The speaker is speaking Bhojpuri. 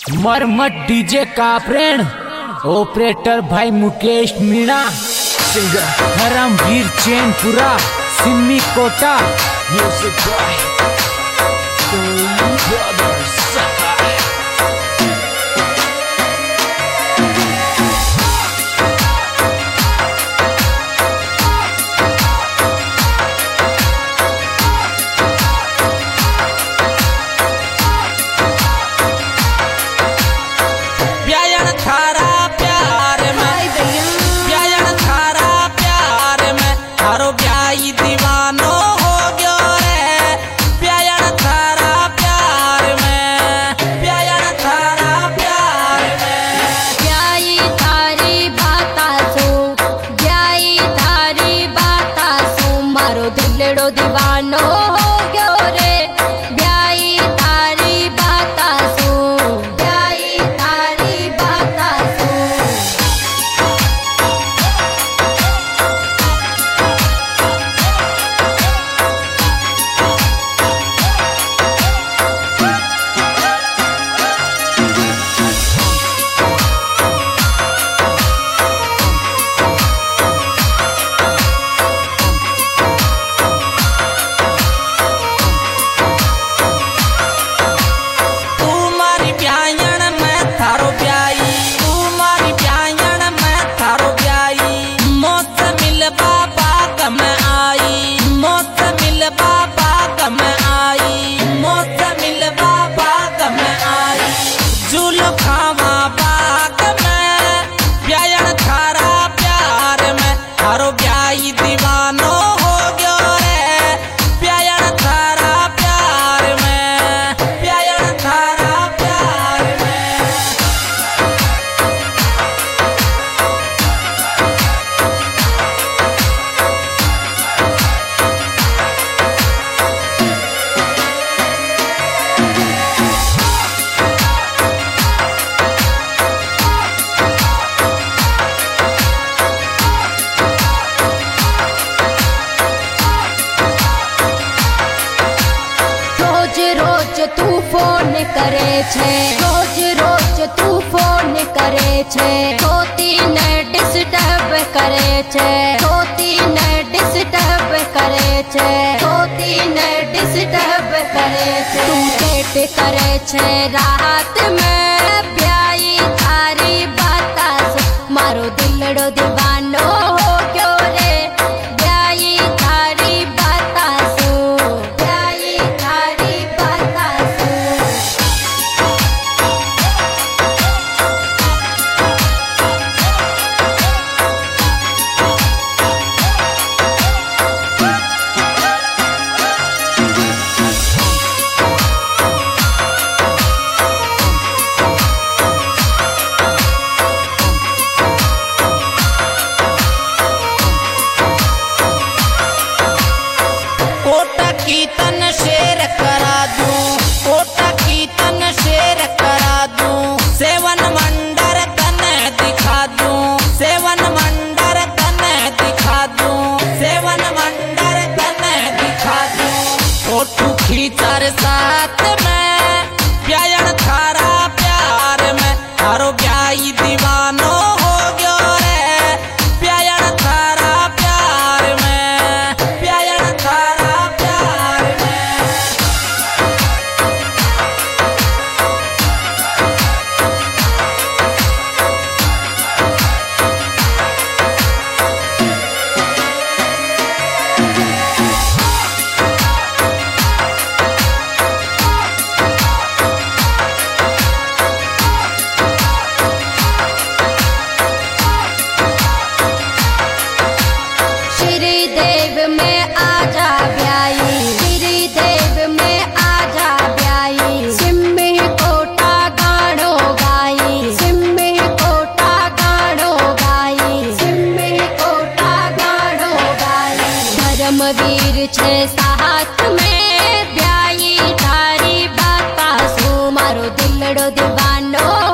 मरमत डीजे का प्रेण ऑपरेटर भाई Mukesh Meena, singer Dharmveer Chainpura, Simmi Kota, music by brothers. दिलड़ो दीवानो हो गयो रे, ब्याई तारी बाता सू, ब्याई तारी बाता सू। तू फोन करे छे, रोज रोज तू फोन करे छे, होती न डिस्टर्ब करे छे, होती न डिस्टर्ब करे छे, होती न डिस्टर्ब करे छे। तू चैट करे छे रात में, ब्याई थारी बाता से मारो दिलड़ो दीवानो हो गयो रे, ब्याई थारी बाता सू, ब्याई थारी बाता सू। साथ में प्यायन थारा प्यार में थारो ब्याई दीवानो हो गयो रे, प्यायन थारा प्यार में, प्यायन थारा प्यार में। धर्मवीर छे साथ में, ब्याई थारी बाता सू मारो दिलड़ो दीवानो